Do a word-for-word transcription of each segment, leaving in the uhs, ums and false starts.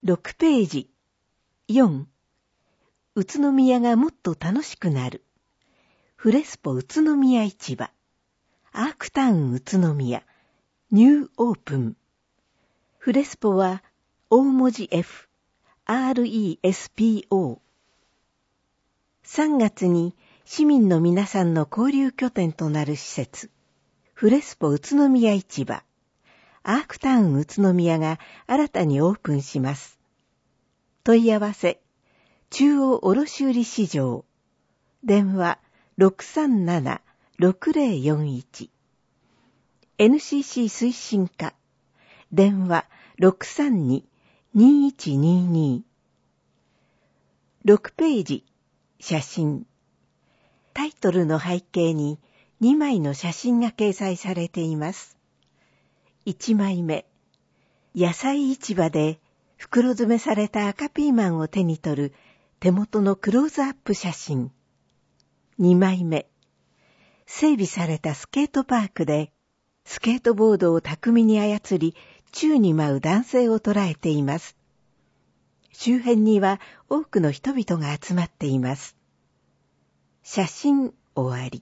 ろくページ。よん、宇都宮がもっと楽しくなる。フレスポ宇都宮市場。アークタウン宇都宮。ニューオープン。フレスポは大文字 F、アールイーエスピーオー。さんがつに市民の皆さんの交流拠点となる施設、フレスポ宇都宮市場、アークタウン宇都宮が新たにオープンします。問い合わせ、中央卸売市場、電話 ろくさんななろくぜろよんいち、エヌシーシー 推進課、電話 ろくさんににいちにに。ろくページ、写真。タイトルの背景ににまいの写真が掲載されています。いちまいめ、野菜市場で袋詰めされた赤ピーマンを手に取る手元のクローズアップ写真。にまいめ、整備されたスケートパークでスケートボードを巧みに操り宙に舞う男性を捉えています。周辺には多くの人々が集まっています。写真終わり。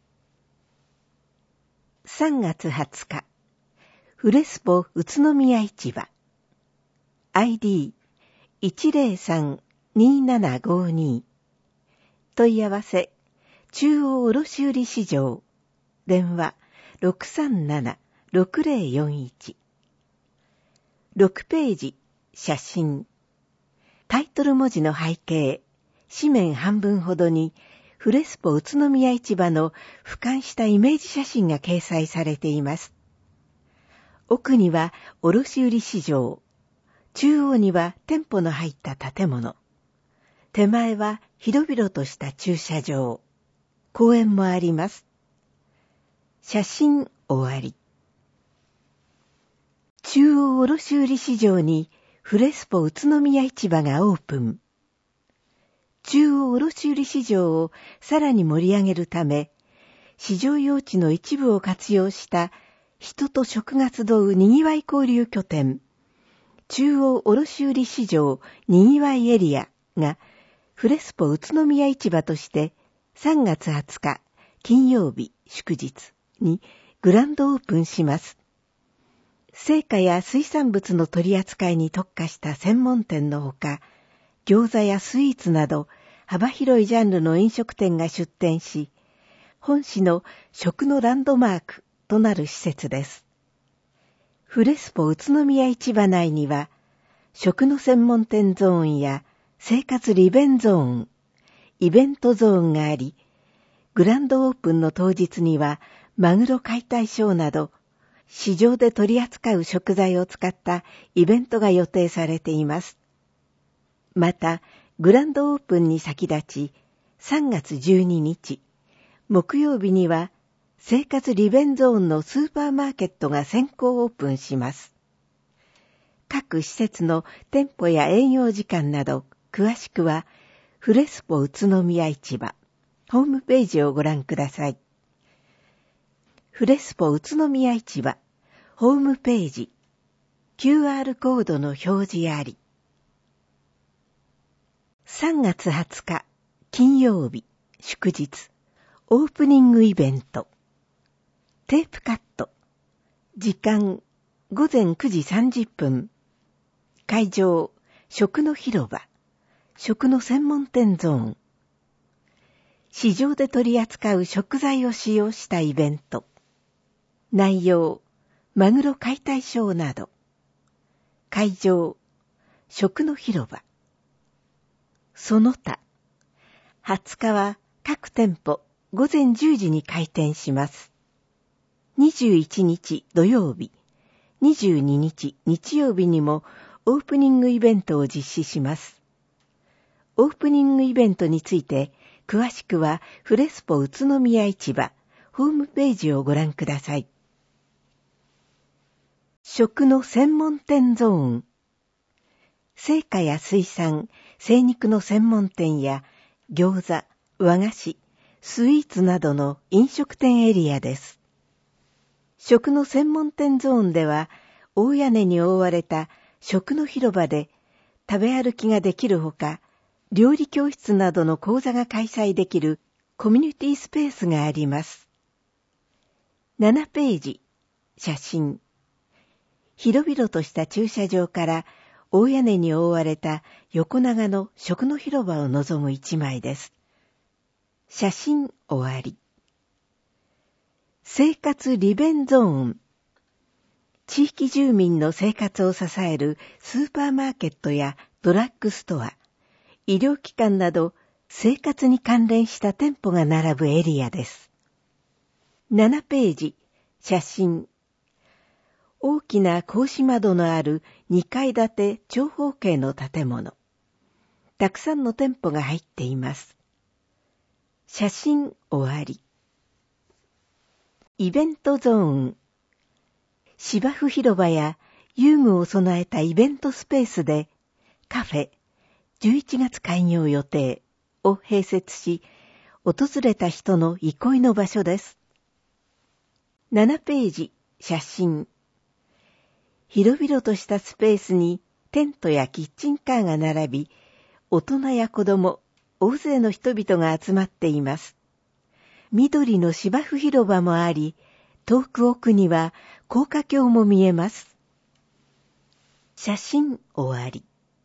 さんがつはつか、フレスポ宇都宮市場。アイディー いちぜろさんにななごに。問い合わせ、中央卸売市場。電話 ろくさんななろくぜろよんいち。ろくページ、写真。タイトル文字の背景、紙面半分ほどに、フレスポ宇都宮市場の俯瞰したイメージ写真が掲載されています。奥には卸売市場、中央には店舗の入った建物、手前は広々とした駐車場、公園もあります。写真終わり。中央卸売市場にフレスポ宇都宮市場がオープン。中央卸売市場をさらに盛り上げるため、市場用地の一部を活用した人と食が集うにぎわい交流拠点、中央卸売市場にぎわいエリアがフレスポ宇都宮市場としてさんがつはつか金曜日祝日にグランドオープンします。青果や水産物の取り扱いに特化した専門店のほか、餃子やスイーツなど幅広いジャンルの飲食店が出店し、本市の食のランドマークとなる施設です。フレスポ宇都宮市場内には、食の専門店ゾーンや生活利便ゾーン、イベントゾーンがあり、グランドオープンの当日にはマグロ解体ショーなど、市場で取り扱う食材を使ったイベントが予定されています。また、グランドオープンに先立ち、さんがつじゅうににち、木曜日には、生活利便ゾーンのスーパーマーケットが先行オープンします。各施設の店舗や営業時間など、詳しくは、フレスポ宇都宮市場、ホームページをご覧ください。フレスポ宇都宮市場、ホームページ、キューアール コードの表示あり。さんがつはつか、金曜日、祝日、オープニングイベント。テープカット。時間、ごぜんくじさんじゅっぷん。会場、食の広場。食の専門店ゾーン。市場で取り扱う食材を使用したイベント。内容、マグロ解体ショーなど。会場、食の広場。その他、はつかは各店舗ごぜんじゅうじに開店します。にじゅういちにち土曜日、にじゅうににち日曜日にもオープニングイベントを実施します。オープニングイベントについて詳しくはフレスポ宇都宮市場ホームページをご覧ください。食の専門店ゾーン。青果や水産、精肉の専門店や餃子、和菓子、スイーツなどの飲食店エリアです。食の専門店ゾーンでは、大屋根に覆われた食の広場で、 食べ歩きができるほか、料理教室などの講座が開催できるコミュニティスペースがあります。ななページ、写真。広々とした駐車場から大屋根に覆われた横長の食の広場を望む一枚です。写真終わり。生活利便ゾーン。地域住民の生活を支えるスーパーマーケットやドラッグストア、医療機関など生活に関連した店舗が並ぶエリアです。ななページ、写真。大きな格子窓のあるにかい建て長方形の建物。たくさんの店舗が入っています。写真終わり。イベントゾーン。芝生広場や遊具を備えたイベントスペースでカフェじゅういちがつ開業予定を併設し、訪れた人の憩いの場所です。ななページ、写真。広々としたスペースにテントやキッチンカーが並び、大人や子供、大勢の人々が集まっています。緑の芝生広場もあり、遠く奥には高架橋も見えます。写真終わり。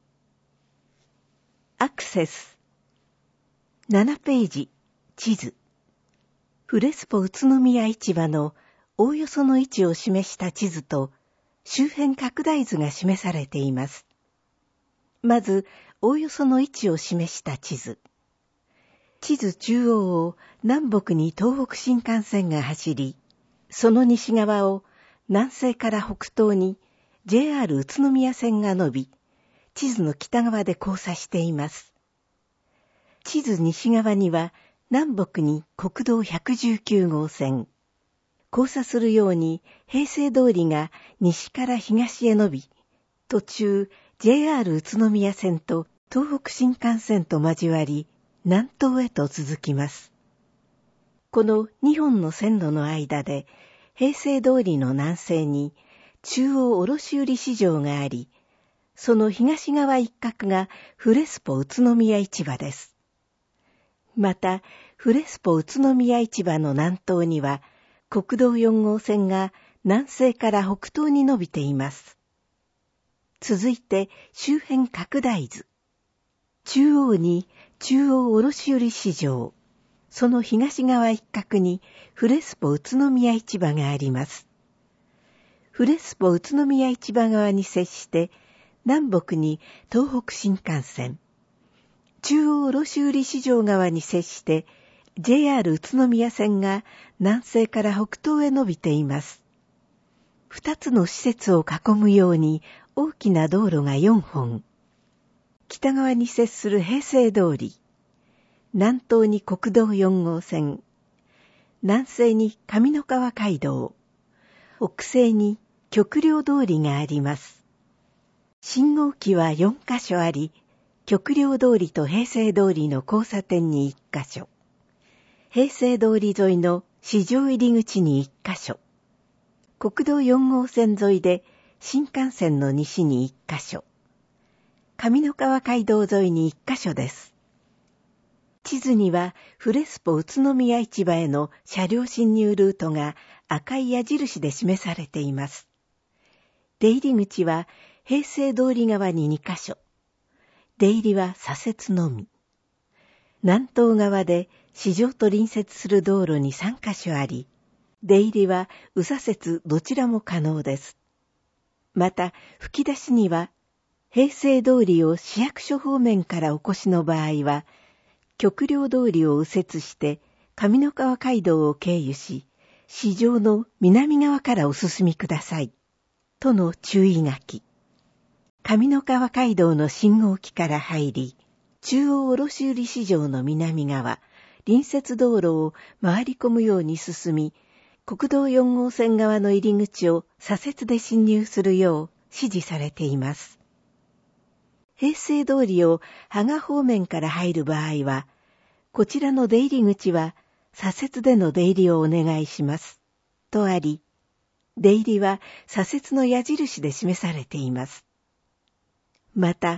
アクセス。ななページ、地図。フレスポ宇都宮市場のおおよその位置を示した地図と周辺拡大図が示されています。まず、おおよその位置を示した地図。地図中央を南北に東北新幹線が走り、その西側を南西から北東に ジェイアール 宇都宮線が伸び、地図の北側で交差しています。地図西側には南北に国道ひゃくじゅうきゅうごう線。交差するように平成通りが西から東へ伸び、途中 ジェイアール 宇都宮線と東北新幹線と交わり、南東へと続きます。このにほんの線路の間で、平成通りの南西に中央卸売市場があり、その東側一角がフレスポ宇都宮市場です。また、フレスポ宇都宮市場の南東には、国道よんごう線が南西から北東に伸びています。続いて、周辺拡大図。中央に中央卸売市場、その東側一角にフレスポ宇都宮市場があります。フレスポ宇都宮市場側に接して、南北に東北新幹線、中央卸売市場側に接して、ジェイアール 宇都宮線が南西から北東へ伸びています。二つの施設を囲むように大きな道路がよんほん。北側に接する平成通り、南東に国道よんごう線、南西に上野川街道、北西に極陵通りがあります。信号機はよんかしょあり、極陵通りと平成通りの交差点にいっかしょ、平成通り沿いの市場入り口にいっかしょ、国道よんごう線沿いで新幹線の西にいっかしょ、上野川街道沿いにいっかしょです。地図にはフレスポ宇都宮市場への車両進入ルートが赤い矢印で示されています。出入り口は平成通り側ににかしょ。出入りは左折のみ。南東側で市場と隣接する道路にさんかしょあり、出入りは右左折どちらも可能です。また、吹き出しには、平成通りを市役所方面からお越しの場合は、極陵通りを右折して上野川街道を経由し、市場の南側からお進みください。との注意書き。上野川街道の信号機から入り、中央卸売市場の南側、隣接道路を回り込むように進み、国道よんごう線側の入り口を左折で進入するよう指示されています。平成通りを芳賀方面から入る場合は、こちらの出入り口は左折での出入りをお願いします。とあり、出入りは左折の矢印で示されています。また、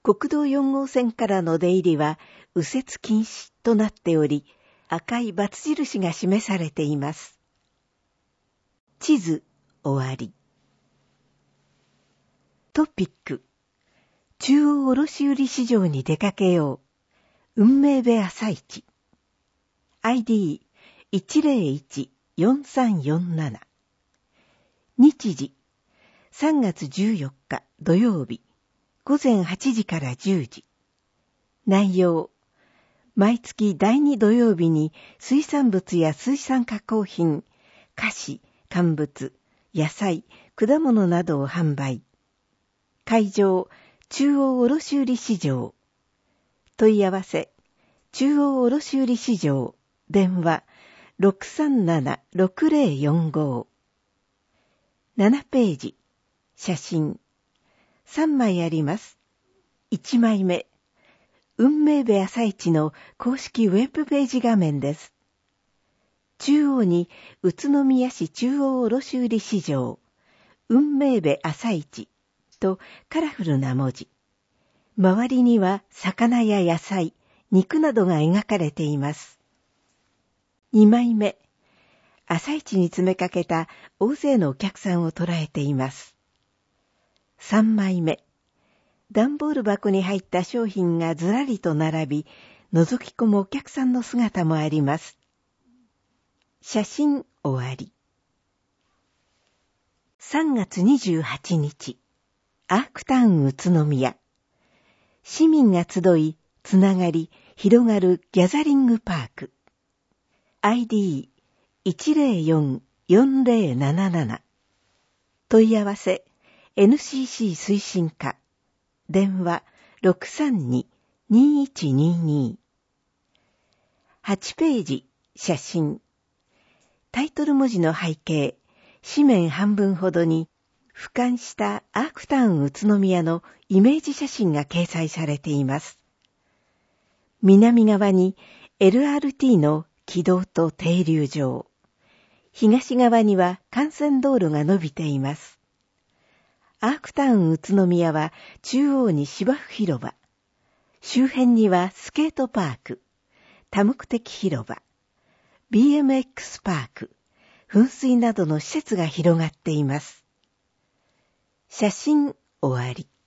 国道よん号線からの出入りは右折禁止となっており、赤いバツ印が示されています。地図終わり。トピック。中央卸売市場に出かけよう。運命部朝市。アイディーいちゼロいちよんさんよんなな。日時さんがつじゅうよっか土曜日ごぜんはちじからじゅうじ。内容、毎月だいに土曜日に水産物や水産加工品、菓子、乾物、野菜、果物などを販売。会場、中央卸売市場。問い合わせ、中央卸売市場。電話、ろくさんななろくゼロよんご。ななページ、写真。さんまいあります。いちまいめ、運命部朝市の公式ウェブページ画面です。中央に宇都宮市中央卸売市場、運命部朝市とカラフルな文字。周りには魚や野菜、肉などが描かれています。にまいめ、朝市に詰めかけた大勢のお客さんを捉えています。さんまいめ、段ボール箱に入った商品がずらりと並び、覗き込むお客さんの姿もあります。写真終わり。さんがつにじゅうはちにち、アークタウン宇都宮。市民が集い、つながり、広がるギャザリングパーク。アイディーいちゼロよんよんゼロなななな。問い合わせ、エヌシーシー 推進課。電話 ろくさんににいちにに。はちページ、写真。タイトル文字の背景、紙面半分ほどに、俯瞰したアークタウン宇都宮のイメージ写真が掲載されています。南側に エルアールティー の軌道と停留場。東側には幹線道路が伸びています。アークタウン宇都宮は中央に芝生広場。周辺にはスケートパーク、多目的広場、ビーエムエックス パーク、噴水などの施設が広がっています。写真終わり。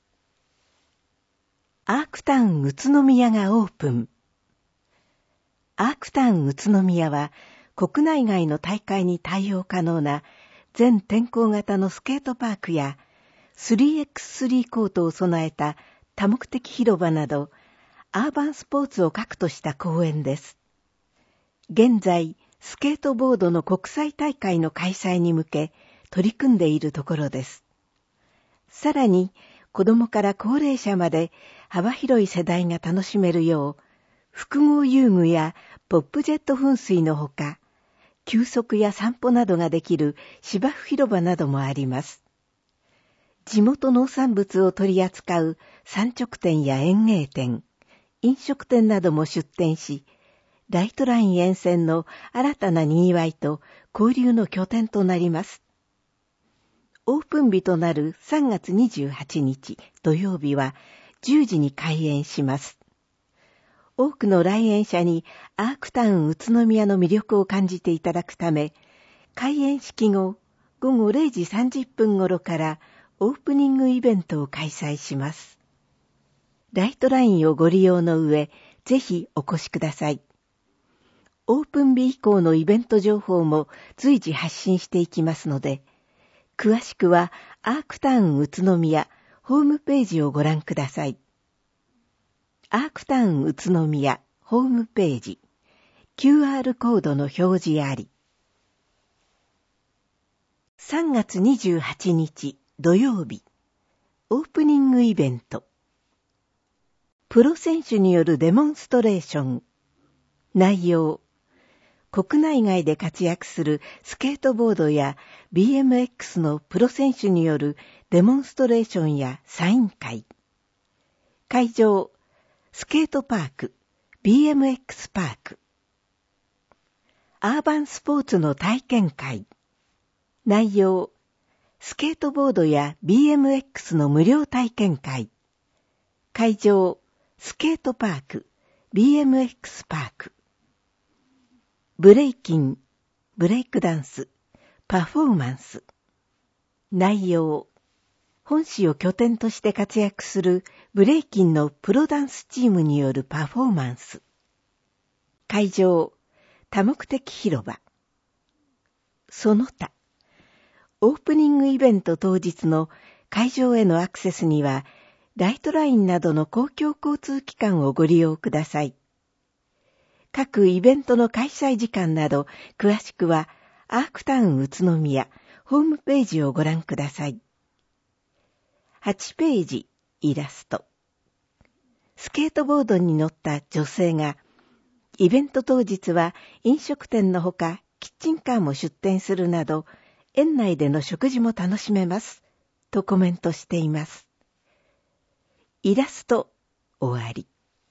アークタウン宇都宮がオープン。アークタウン宇都宮は国内外の大会に対応可能な全天候型のスケートパークや スリーエックススリー コートを備えた多目的広場などアーバンスポーツを核とした公園です。現在、スケートボードの国際大会の開催に向け取り組んでいるところです。さらに、子供から高齢者まで幅広い世代が楽しめるよう、複合遊具やポップジェット噴水のほか、休息や散歩などができる芝生広場などもあります。地元農産物を取り扱う産直店や園芸店、飲食店なども出店し、ライトライン沿線の新たな賑わいと交流の拠点となります。オープン日となるさんがつにじゅうはちにち土曜日はじゅうじに開園します。多くの来園者にアークタウン宇都宮の魅力を感じていただくため、開園式後、ごごれいじさんじゅっぷん頃からオープニングイベントを開催します。ライトラインをご利用の上、ぜひお越しください。オープン日以降のイベント情報も随時発信していきますので、詳しくはアークタウン宇都宮ホームページをご覧ください。アークタウン宇都宮ホームページ キューアール コードの表示あり。さんがつにじゅうはちにち土曜日オープニングイベント。プロ選手によるデモンストレーション。内容。国内外で活躍するスケートボードや ビーエムエックス のプロ選手によるデモンストレーションやサイン会。会場。スケートパーク、ビーエムエックス パーク。アーバンスポーツの体験会。内容、スケートボードや ビーエムエックス の無料体験会。 会場、スケートパーク、ビーエムエックス パーク。ブレイキン、ブレイクダンス、パフォーマンス。内容、本市を拠点として活躍するブレイキンのプロダンスチームによるパフォーマンス。会場、多目的広場。その他、オープニングイベント当日の会場へのアクセスには、ライトラインなどの公共交通機関をご利用ください。各イベントの開催時間など、詳しくは、アークタウン宇都宮ホームページをご覧ください。はちページ、イラスト。スケートボードに乗った女性が、イベント当日は飲食店のほかキッチンカーも出店するなど、園内での食事も楽しめます、とコメントしています。イラスト、終わり。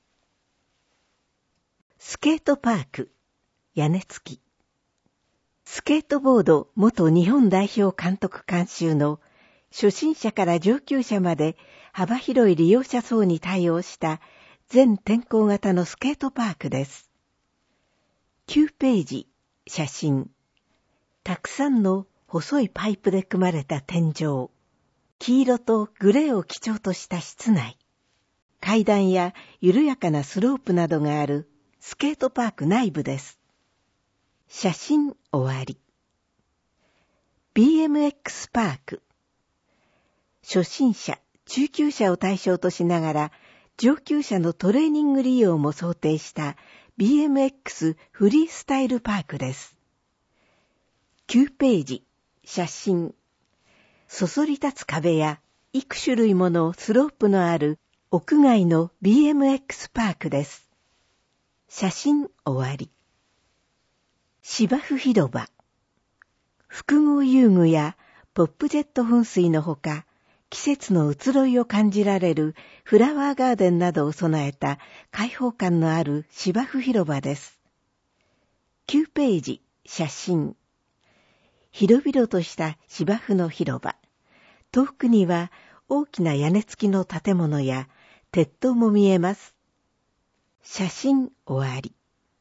スケートパーク、屋根付き。スケートボード元日本代表監督監修の初心者から上級者まで幅広い利用者層に対応した全天候型のスケートパークです。きゅうページ、写真。たくさんの細いパイプで組まれた天井。黄色とグレーを基調とした室内。階段や緩やかなスロープなどがあるスケートパーク内部です。写真終わり。ビーエムエックス パーク。初心者、中級者を対象としながら、上級者のトレーニング利用も想定した ビーエムエックス フリースタイルパークです。きゅうページ、写真。そそり立つ壁や幾種類ものスロープのある屋外の ビーエムエックス パークです。写真終わり。芝生広場。複合遊具やポップジェット噴水のほか、季節の移ろいを感じられるフラワーガーデンなどを備えた開放感のある芝生広場です。きゅうページ、写真。広々とした芝生の広場。遠くには大きな屋根付きの建物や鉄塔も見えます。写真終わり。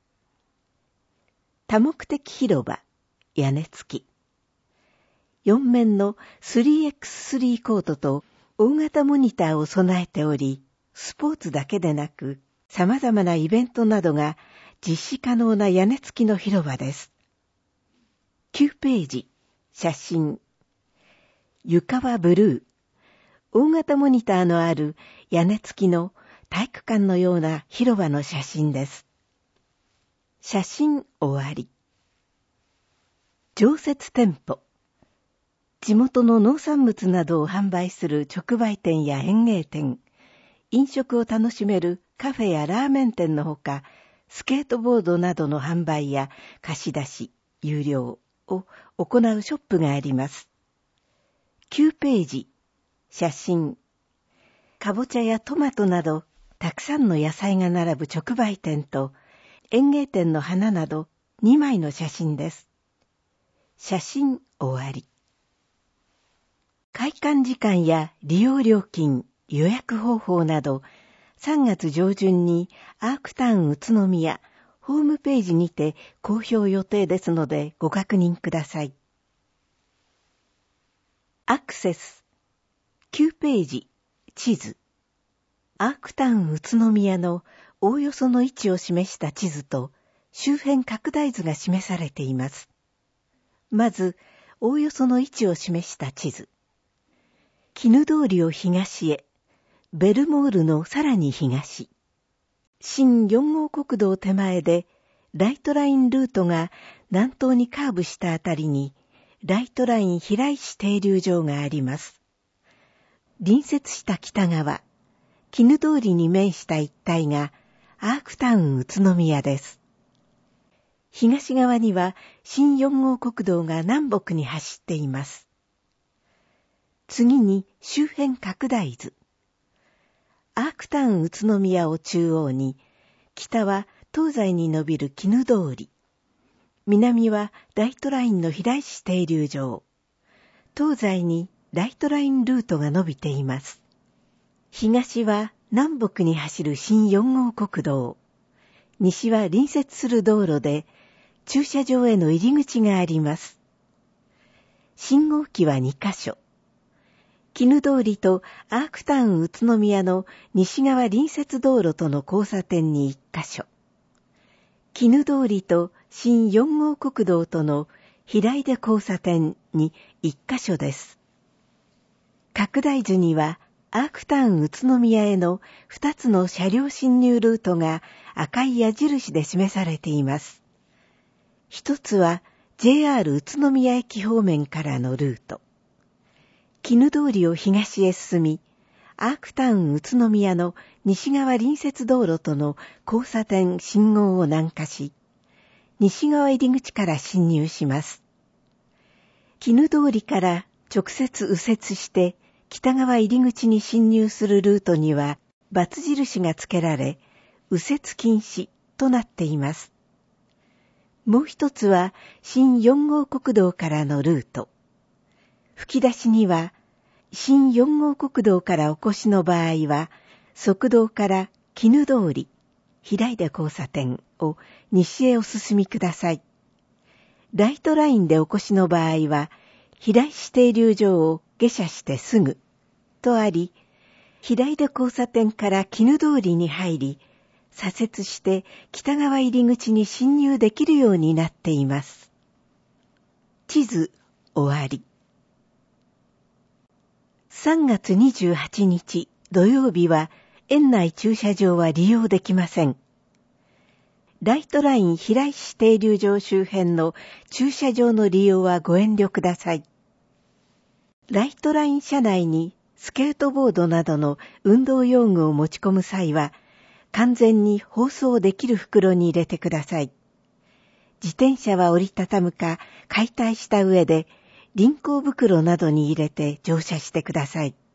多目的広場、屋根付き。よん面の スリーエックススリー コートと大型モニターを備えており、スポーツだけでなく様々なイベントなどが実施可能な屋根付きの広場です。きゅうページ、写真。床はブルー。大型モニターのある屋根付きの体育館のような広場の写真です。写真終わり。常設店舗。地元の農産物などを販売する直売店や園芸店、飲食を楽しめるカフェやラーメン店のほか、スケートボードなどの販売や貸し出し、有料を行うショップがあります。きゅうページ、写真。かぼちゃやトマトなど、たくさんの野菜が並ぶ直売店と、園芸店の花などにまいの写真です。写真終わり。開館時間や利用料金、予約方法など、さんがつ上旬にアークタウン宇都宮ホームページにて公表予定ですのでご確認ください。アクセス。きゅうページ、地図。アークタウン宇都宮のおおよその位置を示した地図と周辺拡大図が示されています。まず、おおよその位置を示した地図。絹通りを東へ、ベルモールのさらに東。新よんごうこくどう手前で、ライトラインルートが南東にカーブしたあたりに、ライトライン平石停留場があります。隣接した北側、絹通りに面した一帯がアークタウン宇都宮です。東側には新よんごうこくどうが南北に走っています。次に周辺拡大図。アークタウン宇都宮を中央に、北は東西に伸びる絹通り。南はライトラインの平石停留場。東西にライトラインルートが伸びています。東は南北に走る新よん号国道。西は隣接する道路で、駐車場への入り口があります。信号機はにカ所。絹通りとアークタウン宇都宮の西側隣接道路との交差点にいっカ所。絹通りと新よん号国道との平出交差点にいっカ所です。拡大図にはアークタウン宇都宮へのふたつの車両進入ルートが赤い矢印で示されています。一つは ジェイアール 宇都宮駅方面からのルート。絹通りを東へ進み、アークタウン宇都宮の西側隣接道路との交差点信号を南下し、西側入り口から進入します。絹通りから直接右折して北側入り口に進入するルートには×印が付けられ、右折禁止となっています。もう一つは新よん号国道からのルート。吹き出しには、新よん号国道からお越しの場合は、側道から絹通り、平出交差点を西へお進みください。ライトラインでお越しの場合は、平石停留場を下車してすぐとあり、平出交差点から絹通りに入り、左折して北側入り口に進入できるようになっています。地図終わり。さんがつにじゅうはちにち土曜日は園内駐車場は利用できません。ライトライン平石停留場周辺の駐車場の利用はご遠慮ください。ライトライン車内にスケートボードなどの運動用具を持ち込む際は、完全に包装できる袋に入れてください。自転車は折りたたむか解体した上で、輪行袋などに入れて乗車してください。